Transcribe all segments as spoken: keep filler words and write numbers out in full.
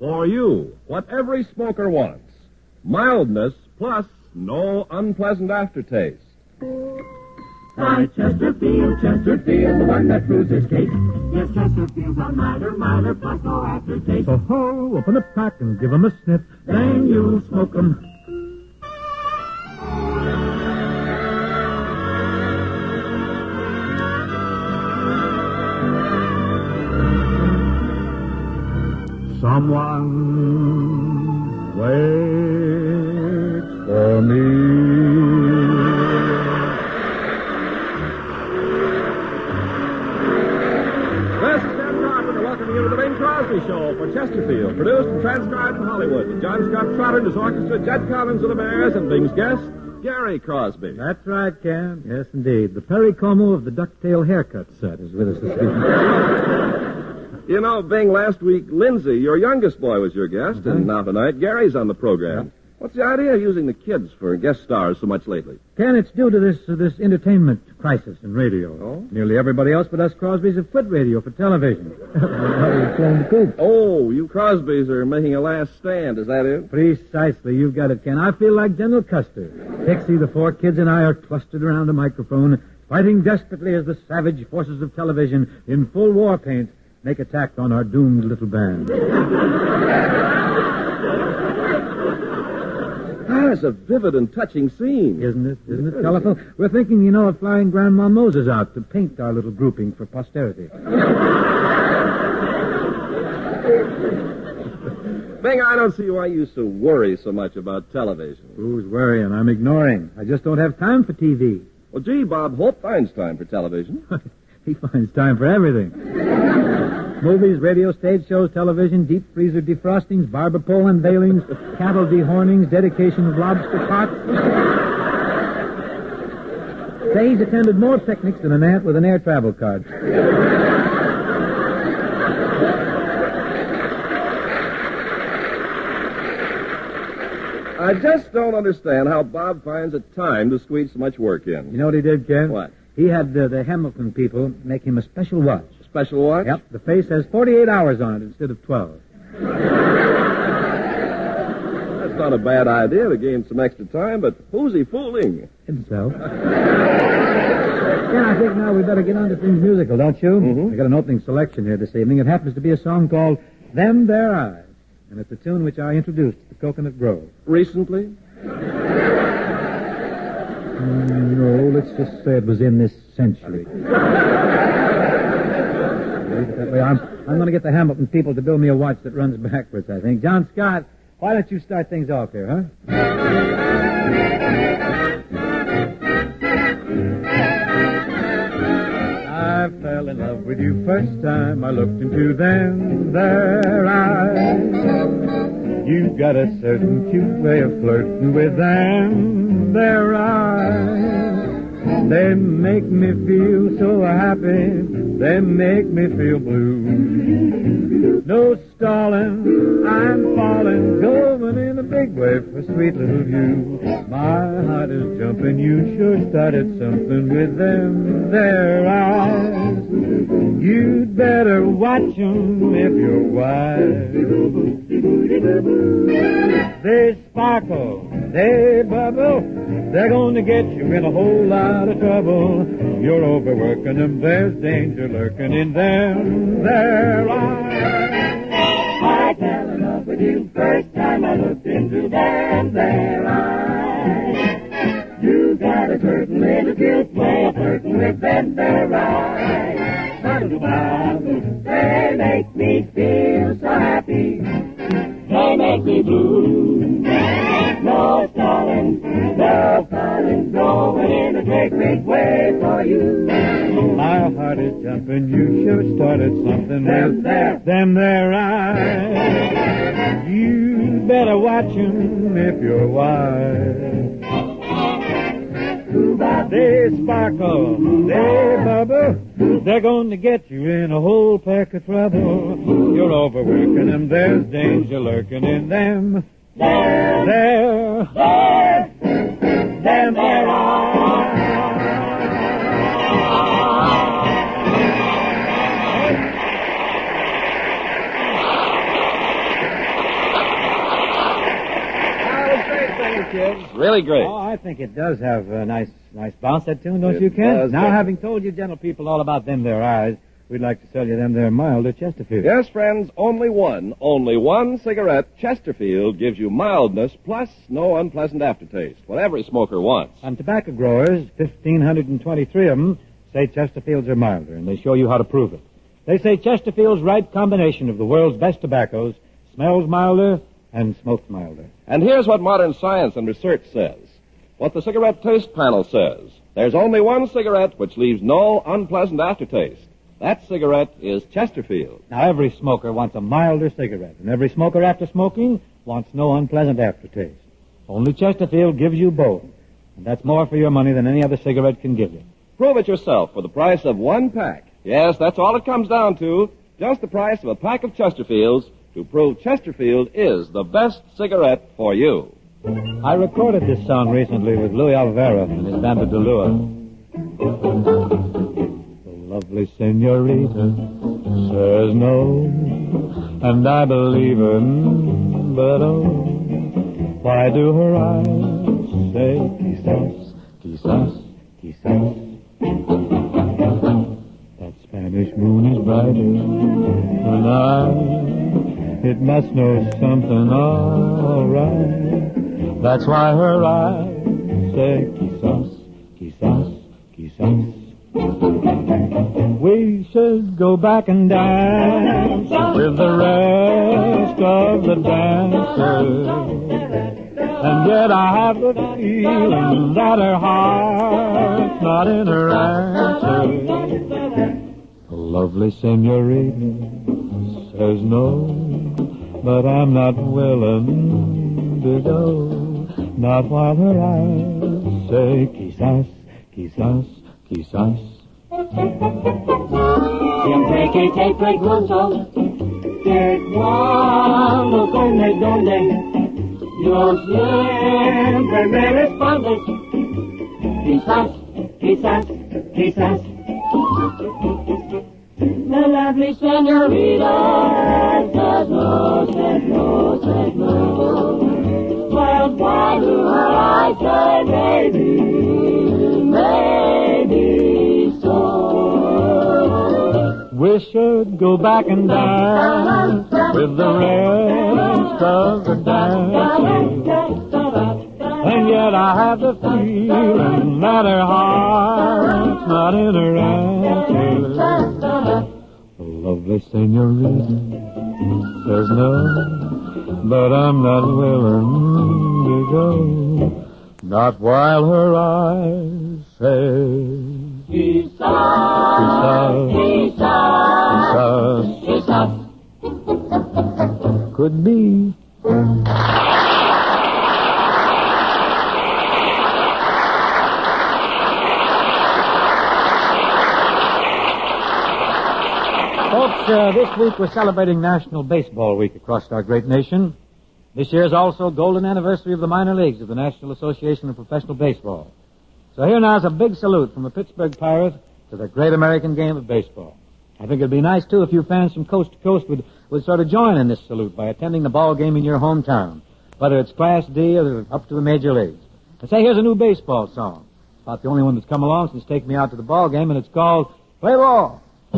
For you, what every smoker wants. Mildness plus no unpleasant aftertaste. Try Chesterfield, Chesterfield, the one that proves its case. Yes, Chesterfield's a milder, milder, plus no aftertaste. So ho, open the pack and give 'em a sniff. Then you'll smoke 'em. Someone waits for me. This is Ted Carpenter welcoming you to the Bing Crosby Show for Chesterfield, produced and transcribed in Hollywood. With John Scott Trotter and his orchestra, Jed Collins of the Bears, and Bing's guest, Gary Crosby. That's right, Ken. Yes, indeed. The Perry Como of the ducktail haircut set is with us this evening. You know, Bing, last week, Lindsay, your youngest boy, was your guest, Uh-huh. and now tonight, Gary's on the program. Yeah. What's the idea of using the kids for guest stars so much lately? Ken, it's due to this uh, this entertainment crisis in radio. Oh? Nearly everybody else but us Crosbys have foot radio for television. We're flown the coop. Oh, you Crosbys are making a last stand, is that it? Precisely. You've got it, Ken. I feel like General Custer. Pixie, the four kids, and I are clustered around a microphone, fighting desperately as the savage forces of television in full war paint make attack on our doomed little band. Ah, it's a vivid and touching scene. Isn't it? Isn't it colorful? We're thinking, you know, of flying Grandma Moses out to paint our little grouping for posterity. Bing, I don't see why you so worry so much about television. Who's worrying? I'm ignoring. I just don't have time for T V. Well, gee, Bob Hope finds time for television. He finds time for everything. Movies, radio, stage shows, television, deep freezer defrostings, barber pole unveilings, cattle dehornings, dedication of lobster pots. Say he's attended more picnics than an ant with an air travel card. I just don't understand how Bob finds the time to squeeze so much work in. You know what he did, Ken? What? He had uh, the Hamilton people make him a special watch. Special watch? Yep, the face has forty-eight hours on it instead of twelve. That's not a bad idea to gain some extra time, but who's he fooling? Himself. Yeah, I think now we better get on to things musical, don't you? Mm-hmm. We got an opening selection here this evening. It happens to be a song called Them There Eyes, and it's a tune which I introduced at the Coconut Grove. Recently? Mm, no, let's just say it was in this century. Leave it that way. I'm, I'm going to get the Hamilton people to build me a watch that runs backwards, I think. John Scott, why don't you start things off here, huh? I fell in love with you first time I looked into them their eyes. You've got a certain cute way of flirting with them their eyes. They make me feel so happy. They make me feel blue. No stalling, I'm falling, going in a big way for sweet little you. My heart is jumping, you sure started something with them there eyes. You'd better watch 'em if you're wise. They sparkle, they bubble, they're going to get you in a whole lot of trouble. You're overworking them, there's danger lurking in them their eyes. I fell in love with you first time I looked into them their eyes. You got a certain little cute way of flirting with them their eyes. They make me feel so happy. They make me blue. No stalling, no falling, going in a great, great way for you. My heart is jumping, you sure started something with them there eyes. You better watch 'em if you're wise. They sparkle, they bubble, they're going to get you in a whole pack of trouble. You're overworking them, there's danger lurking in them. There, There, there, them there are. kids. Really great. Oh, I think it does have a nice, nice bounce, that tune, don't It you, Ken? does, Now, Ken. having told you gentle people all about them there eyes, we'd like to sell you them there milder Chesterfield. Yes, friends, only one, only one cigarette, Chesterfield, gives you mildness plus no unpleasant aftertaste. What every smoker wants. And tobacco growers, one thousand five hundred twenty-three of them, say Chesterfields are milder, and they show you how to prove it. They say Chesterfield's right combination of the world's best tobaccos smells milder and smokes milder. And here's what modern science and research says. What the cigarette taste panel says. There's only one cigarette which leaves no unpleasant aftertaste. That cigarette is Chesterfield. Now, every smoker wants a milder cigarette, and every smoker after smoking wants no unpleasant aftertaste. Only Chesterfield gives you both, and that's more for your money than any other cigarette can give you. Prove it yourself for the price of one pack. Yes, that's all it comes down to. Just the price of a pack of Chesterfields to prove Chesterfield is the best cigarette for you. I recorded this song recently with Louis Alvera and his band of Delua. The lovely senorita says no, and I believe her, but oh, why do her eyes say quizás, quizás, quizás? That Spanish moon is brighter than I. It must know something all right. That's why her eyes say quizás, quizás, quizás. We should go back and dance with the rest of the dancers. And yet I have the feeling that her heart's not in her answer. The lovely senorita says no, but I'm not willing to go. Not while her eyes say quizás, quizás, quizás. Siempre que te pregunto que cuándo, cómo y dónde, yo siempre me respondes quizás, quizás, quizás. The lovely senorita says no, says no, says no. Well, why do I say maybe, maybe so? We should go back and dance with the rest of the dancers. And yet I have the feeling that her heart's not in her answer. The lovely senorita says no, but I'm not willing to go. Not while her eyes say Quizás, quizás, quizás, quizás. Could be. Folks, uh, this week we're celebrating National Baseball Week across our great nation. This year is also golden anniversary of the minor leagues of the National Association of Professional Baseball. So here now is a big salute from the Pittsburgh Pirates to the great American game of baseball. I think it'd be nice, too, if you fans from coast to coast would, would sort of join in this salute by attending the ball game in your hometown, whether it's Class D or up to the major leagues. And say, here's a new baseball song. About the only one that's come along since taking me out to the ball game, and it's called Play Ball.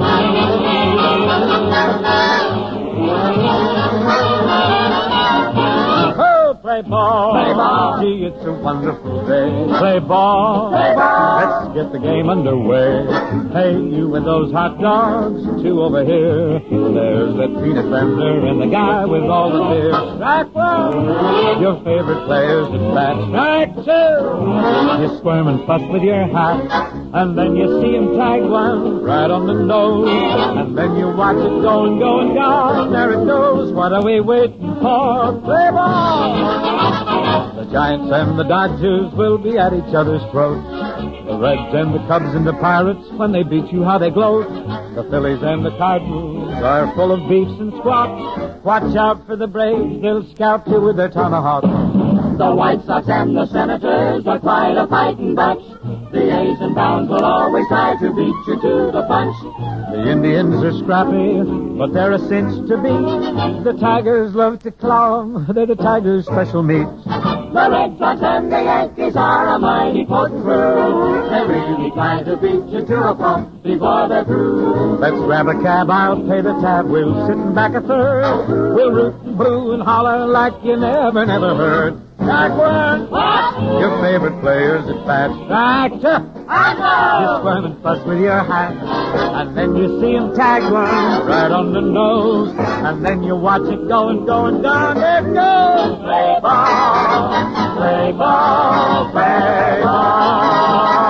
Oh, play ball. Play ball. Gee, it's a wonderful day. Play ball. Play ball. Let's get the game underway. Hey, you and those hot dogs, two over here. There's that peanut vendor and the guy with all the beer. Strike one. Your favorite players at bat. Strike two. You squirm and fuss with your hat. And then you see him tag one right on the nose. And then you watch it go and go and go. There it goes. What are we waiting for? Play ball. The Giants and the Dodgers will be at each other's throats. The Reds and the Cubs and the Pirates, when they beat you, how they gloat. The Phillies and the Cardinals are full of beefs and squawks. Watch out for the Braves, they'll scalp you with their tomahawks. The White Sox and the Senators are quite a fighting bunch. The A's and Browns will always try to beat you to the punch. The Indians are scrappy, but they're a cinch to beat. The Tigers love to claw 'em, they're the Tigers' special meat. The Red Sox and the Yankees are a mighty potent crew. They really try to beat you to a pump before they're through. Let's grab a cab, I'll pay the tab. We'll sit in back a third. We'll root and boo and holler like you never, never heard. Backward! What? Your favorite players at bat. Back to you squirm and fuss with your hat. And then you see him tag one right on the nose. And then you watch it go and go and down it goes. Play ball, play ball, play ball.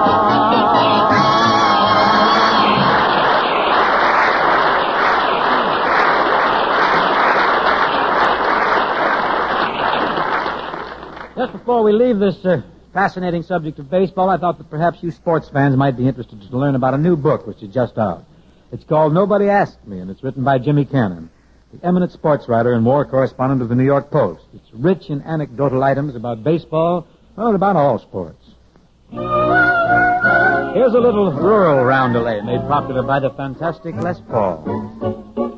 Just before we leave this uh, fascinating subject of baseball, I thought that perhaps you sports fans might be interested to learn about a new book which is just out. It's called Nobody Asked Me, and it's written by Jimmy Cannon, the eminent sports writer and war correspondent of the New York Post. It's rich in anecdotal items about baseball, well, about all sports. Here's a little rural roundelay made popular by the fantastic Les Paul.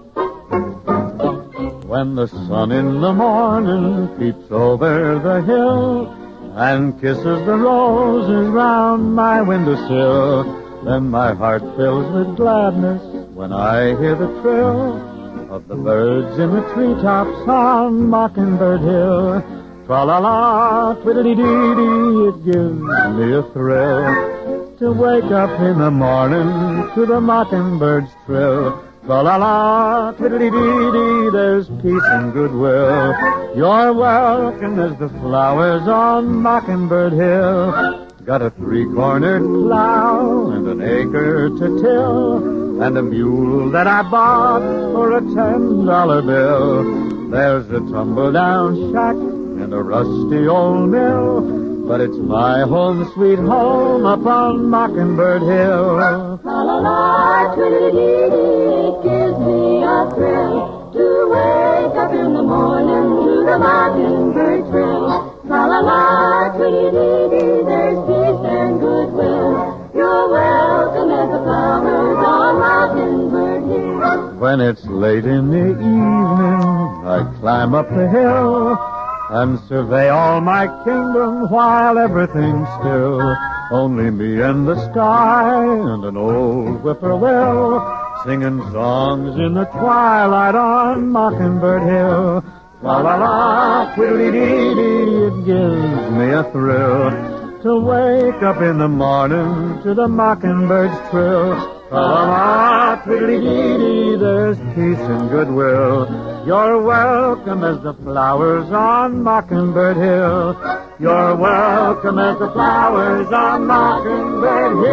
When the sun in the morning peeps over the hill and kisses the roses round my windowsill, then my heart fills with gladness when I hear the trill of the birds in the treetops on Mockingbird Hill. Tra-la-la, twiddly-dee-dee, it gives me a thrill to wake up in the morning to the mockingbird's trill. Tra-la-la, twiddly-dee-dee, there's peace and goodwill. You're welcome as the flowers on Mockingbird Hill. Got a three-cornered plow and an acre to till, and a mule that I bought for a ten-dollar bill. There's a tumble-down shack and a rusty old mill, but it's my home, sweet home, up on Mockingbird Hill. La-la-la, twiddly-dee-dee, it gives me a thrill to wake up in the morning to the mockingbird trill. La-la-la, twiddly-dee-dee, there's peace and goodwill. You're welcome as the flowers on Mockingbird Hill. When it's late in the evening, I climb up the hill and survey all my kingdom while everything's still. Only me and the sky and an old whippoorwill singing songs in the twilight on Mockingbird Hill. La-la-la, twiddly-dee-dee, it gives me a thrill to wake up in the morning to the mockingbird's trill. La-la-la, twiddly-dee-dee, there's peace and goodwill. You're welcome as the flowers on Mockingbird Hill. You're welcome as the flowers on Mockingbird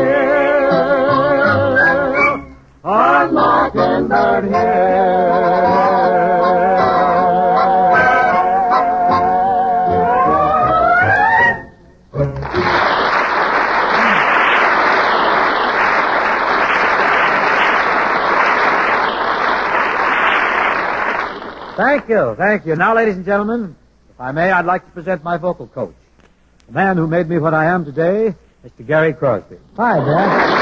Hill. On Mockingbird Hill. Thank you, thank you. Now, ladies and gentlemen, if I may, I'd like to present my vocal coach, the man who made me what I am today, Mister Gary Crosby. Hi, Dad.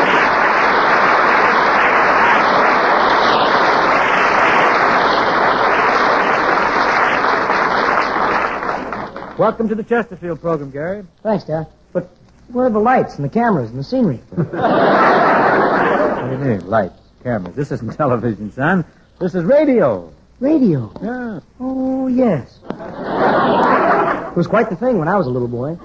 Welcome to the Chesterfield program, Gary. Thanks, Dad. But where are the lights and the cameras and the scenery? What do you mean, lights, cameras? This isn't television, son. This is radio. Radio. Yeah. Oh, yes. It was quite the thing when I was a little boy.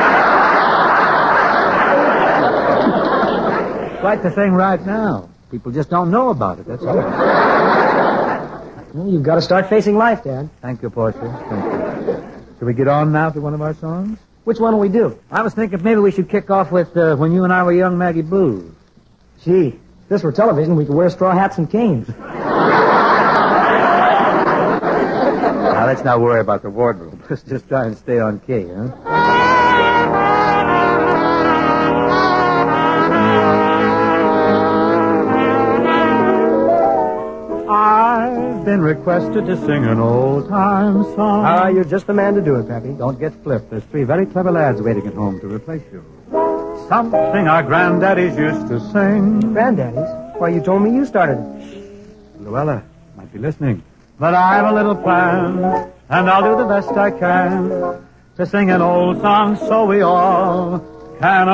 Quite the thing right now. People just don't know about it, that's all. Well, you've got to start facing life, Dad. Thank you, Portia. Thank you. Shall we get on now to one of our songs? Which one will we do? I was thinking maybe we should kick off with uh, When You and I Were Young, Maggie Blues. Gee, if this were television, we could wear straw hats and canes. Now, let's not worry about the wardrobe. Let's just try and stay on key, huh? I've been requested to sing an old-time song. Ah, you're just the man to do it, Pappy. Don't get flipped. There's three very clever lads waiting at home to replace you. Something our granddaddies used to sing. Granddaddies? Why, you told me you started. Luella might be listening. But I've a little plan, and I'll do the best I can to sing an old song so we all can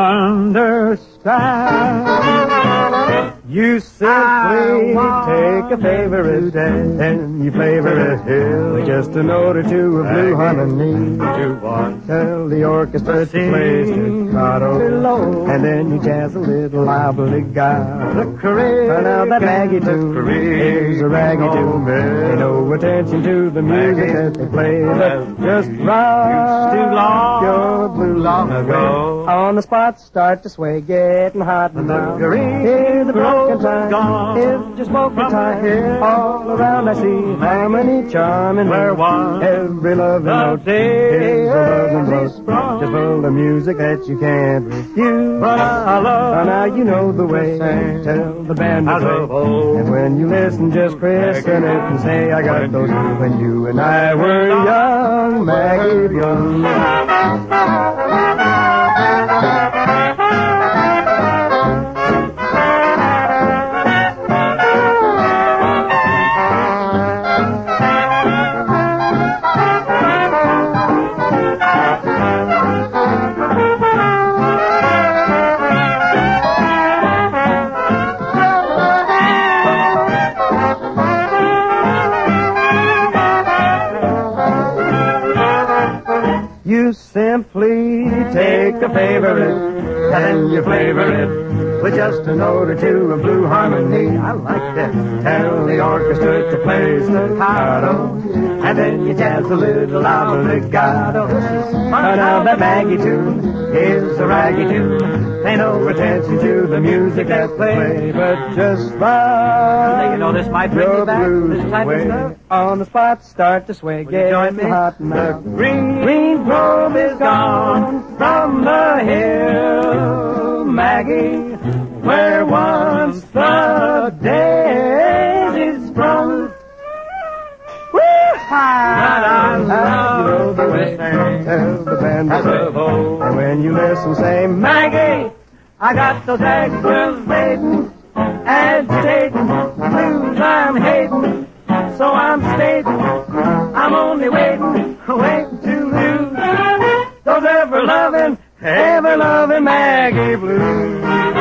understand. You simply take a favorite day and you flavor it here with just a note or two of blue harmony. Tell the orchestra to play staccato, and then you jazz a little obligato. Turn out that Maggie tune. Here's a raggy tune. Pay no attention to the music that they play, but just rock your blue long ago. On the spot, start to sway, getting hot and now. Hear the broken time, it's just smoking time. All around I see harmony, charming. Where one, every loving note is a loving note. Just full of music that you can't refuse. But I love, now you know the way. Tell the band to play, and when you listen, just christen it and say, I got those when you and I were young, Maggie young. You simply take a favorite and you flavor it with just a note or two of blue harmony. I like that. Tell the orchestra to play staccato, and then you jazz a little obligato. But now that Maggie tune is a raggy tune. Pay no attention to the music that play, but just rock. You know this might bring me back. This type of stuff. On the spot, start to sway, get join me? hot and The green, green grove is gone from the hill, Maggie, where once the daisies sprung. Woo-ha! Tell the band to play, and when you listen, say, Maggie, I got those aggravating, agitating blues I'm hating. So I'm stating, I'm only waiting, waiting to lose those ever-loving, ever-loving Maggie blues.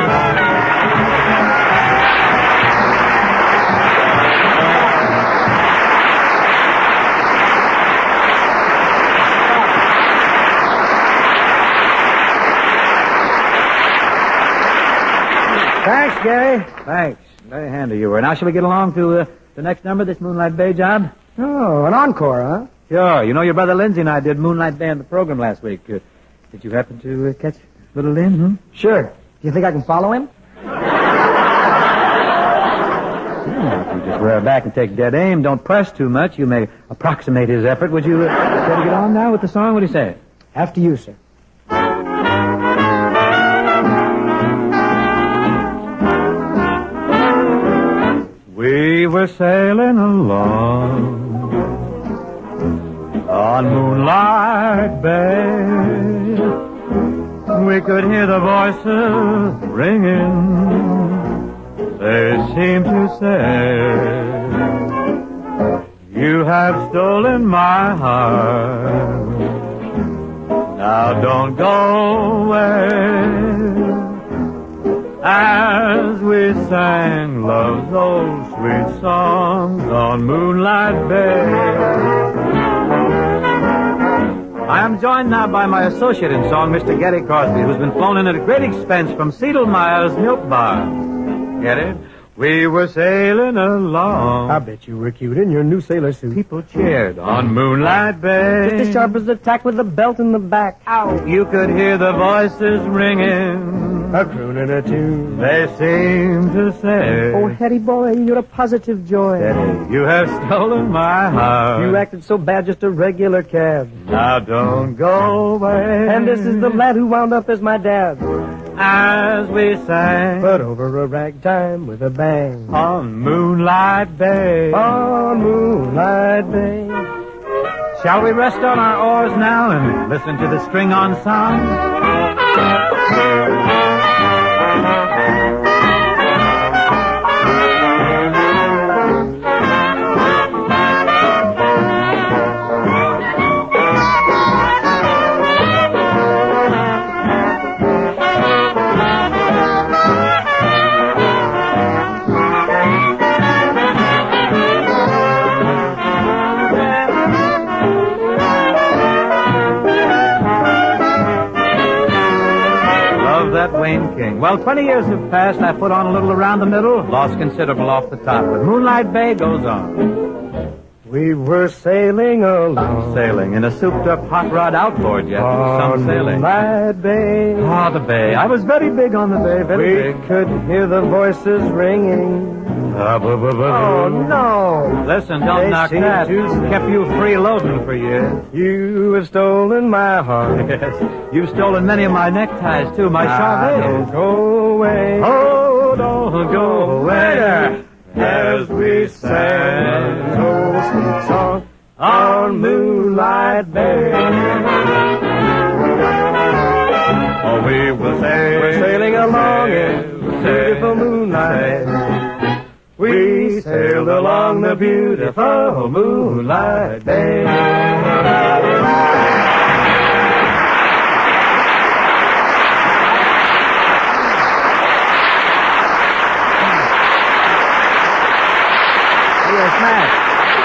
Thanks, Gary. Thanks. Very handy you were. Now, shall we get along to uh, the next number, this Moonlight Bay job? Oh, an encore, huh? Sure. You know, your brother Lindsay and I did Moonlight Bay on the program last week. Uh, did you happen to uh, catch little Lynn, hmm? Sure. Do you think I can follow him? Yeah, if you just rear back and take dead aim, don't press too much, you may approximate his effort. Would you uh, care to get on now with the song? What do you say? After you, sir. We were sailing along on Moonlight Bay. We could hear the voices ringing. They seemed to say, you have stolen my heart. Now don't go away. As we sang love's old sweet songs on Moonlight Bay. I am joined now by my associate in song, Mister Getty Crosby, who's been flown in at great expense from Siedelmeyer's Milk Bar. Get it? We were sailing along. I bet you were cute in your new sailor suit. People cheered on Moonlight Bay. Just as sharp as a tack with a belt in the back. Ow. You could hear the voices ringing. A crooning a tune. They seemed to say, Oh, Hetty boy, you're a positive joy. Hetty, you have stolen my heart. You acted so bad, just a regular cab. Now don't go away. And this is the lad who wound up as my dad. As we sang, But over a ragtime with a bang. on Moonlight Bay. On Moonlight Bay. Shall we rest on our oars now and listen to the string-on sound? Plain King. Well, twenty years have passed. I put on a little around the middle, lost considerable off the top. But Moonlight Bay goes on. We were sailing along. Sailing in a souped-up hot rod outboard jet. Some sailing. Moonlight Bay. Ah, the bay. I was very big on the bay, very We big. could hear the voices ringing. Oh, no. Listen, don't They knock seem that. to say- Kept you freeloading for years. You have stolen my heart. Yes. You've stolen many of my neckties, too. My Now Charvet. don't go away. Oh, don't go away. As we sang an old sweet song on Moonlight Bay. Oh, we will sail. We're sailing along in beautiful moonlight. We sailed along the beautiful Moonlight Bay. You're a smash.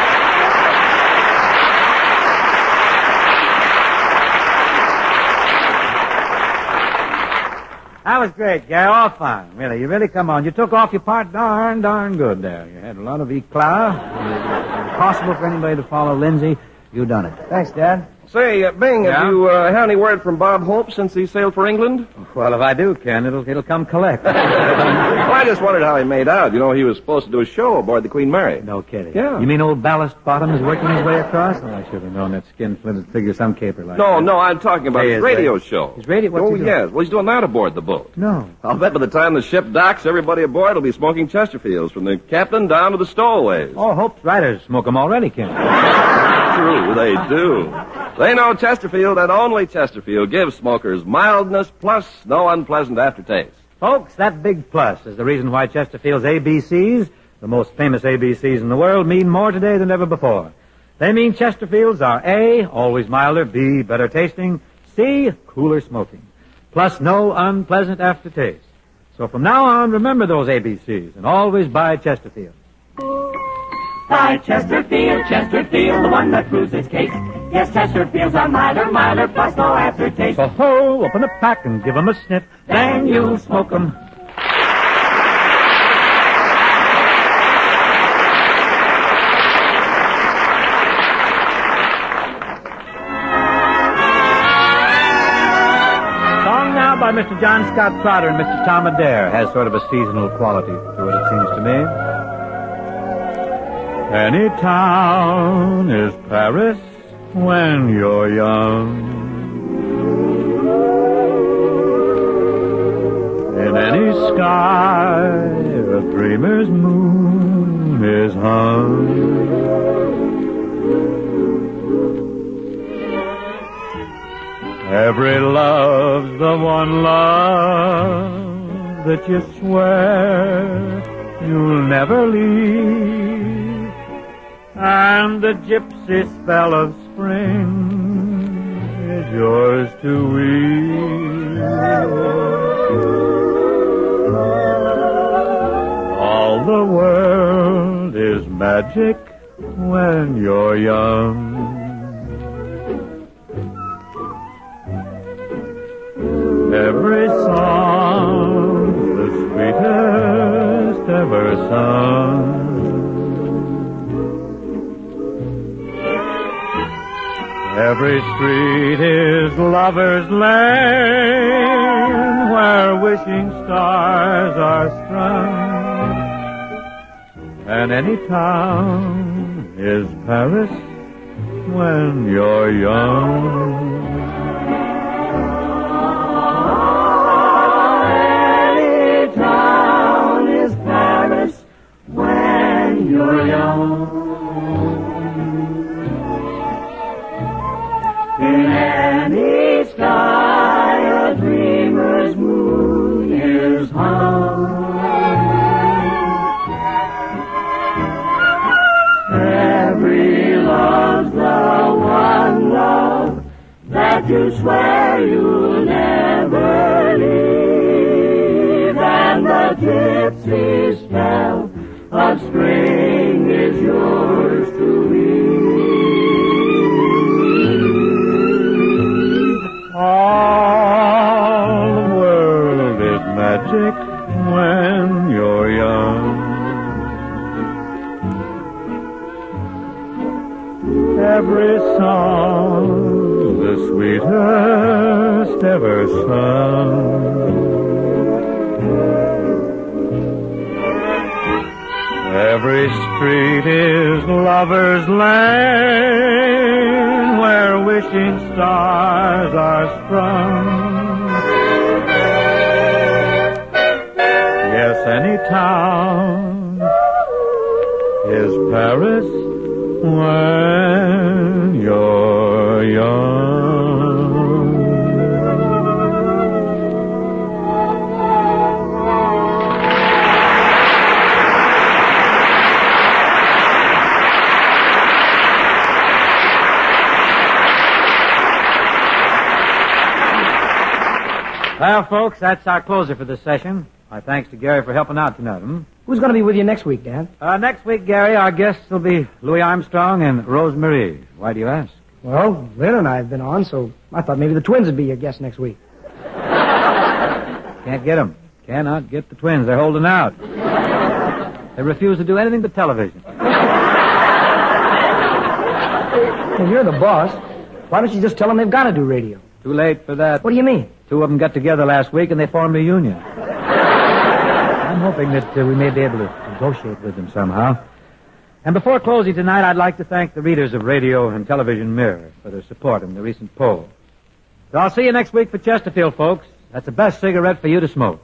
That was great, Gary. All fine. Really, you really come on. You took off your part darn, darn good there. You had a lot of eclat. Impossible for anybody to follow Lindsay. You done it. Thanks, Dad. Say, uh, Bing, Yeah? have you uh, had any word from Bob Hope since he sailed for England? Well, if I do, Ken, it'll it'll come collect. Well, I just wondered how he made out. You know, he was supposed to do a show aboard the Queen Mary. No kidding. Yeah. You mean old Ballast Bottom is working his way across? Oh, I should have known that skin-flinted figure some caper like No, that. no, I'm talking about Hey, his his radio radio- show. his radio- what's Oh, he doing? yes. Well, he's doing that aboard the boat. No. I'll bet by the time the ship docks, everybody aboard will be smoking Chesterfields, from the captain down to the stowaways. Oh, Hope's writers smoke 'em already, Ken. True, they do. They know Chesterfield and only Chesterfield gives smokers mildness plus no unpleasant aftertaste. Folks, that big plus is the reason why Chesterfield's A B Cs, the most famous A B Cs in the world, mean more today than ever before. They mean Chesterfields are A, always milder, B, better tasting, C, cooler smoking, plus no unpleasant aftertaste. So from now on, remember those A B Cs and always buy Chesterfield. Buy Chesterfield, Chesterfield, the one that proves its case. Yes, Chesterfields are milder, milder, plus no aftertaste. So ho, open the pack and give 'em a sniff, then you'll smoke 'em. Song now by Mister John Scott Trotter and Mister Tom Adair has sort of a seasonal quality to it, it seems to me. Any town is Paris when you're young. In any sky, a dreamer's moon is hung. Every love's the one love that you swear you'll never leave. And the gypsy spell of spring is yours to weave. All the world is magic when you're young. Every song's the sweetest ever sung. Every street is lover's lane where wishing stars are strung. And any town is Paris when you're young. Any town is Paris when you're young. In any sky, a dreamer's moon is hung. Every love's the one love that you swear you'll never leave. And the gypsy spell of spring is yours to weave. All the world is song, the sweetest ever sung. Every street is lover's lane, where wishing stars are strung. Yes, any town is Paris when you're young. Well, folks, that's our closer for this session. My thanks to Gary for helping out tonight. Hmm? Who's going to be with you next week, Dan? Uh, next week, Gary, our guests will be Louis Armstrong and Rose Marie. Why do you ask? Well, Lynn and I have been on, so I thought maybe the twins would be your guests next week. Can't get them. Cannot get the twins. They're holding out. They refuse to do anything but television. Well, you're the boss. Why don't you just tell them they've got to do radio? Too late for that. What do you mean? Two of them got together last week and they formed a union. I'm hoping that uh, we may be able to negotiate with them somehow. And before closing tonight, I'd like to thank the readers of Radio and Television Mirror for their support in the recent poll. So I'll see you next week for Chesterfield, folks. That's the best cigarette for you to smoke.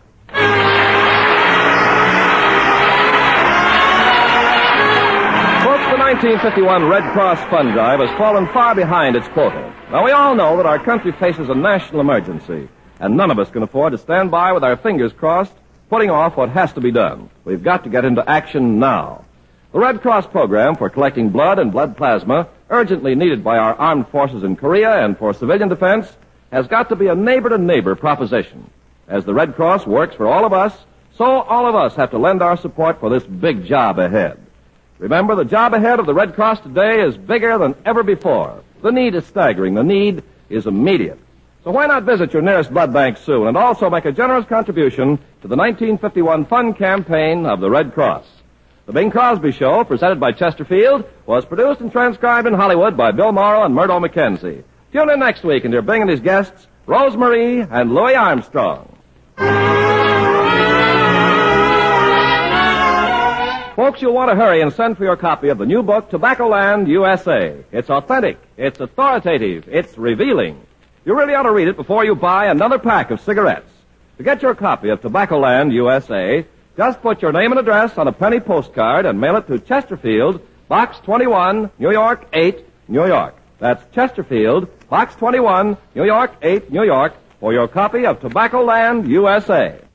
Folks, the nineteen fifty-one Red Cross Fund Drive has fallen far behind its quota. Now, we all know that our country faces a national emergency, and none of us can afford to stand by with our fingers crossed, putting off what has to be done. We've got to get into action now. The Red Cross program for collecting blood and blood plasma, urgently needed by our armed forces in Korea and for civilian defense, has got to be a neighbor-to-neighbor proposition. As the Red Cross works for all of us, so all of us have to lend our support for this big job ahead. Remember, the job ahead of the Red Cross today is bigger than ever before. The need is staggering. The need is immediate. So why not visit your nearest blood bank soon and also make a generous contribution to the nineteen fifty-one fund campaign of the Red Cross? The Bing Crosby Show, presented by Chesterfield, was produced and transcribed in Hollywood by Bill Morrow and Murdo McKenzie. Tune in next week and hear Bing and his guests, Rose Marie and Louis Armstrong. Folks, you'll want to hurry and send for your copy of the new book, Tobacco Land, U S A. It's authentic, it's authoritative, it's revealing. You really ought to read it before you buy another pack of cigarettes. To get your copy of Tobacco Land, U S A, just put your name and address on a penny postcard and mail it to Chesterfield, Box twenty-one, New York eight, New York. That's Chesterfield, Box twenty-one, New York eight, New York, for your copy of Tobacco Land, U S A.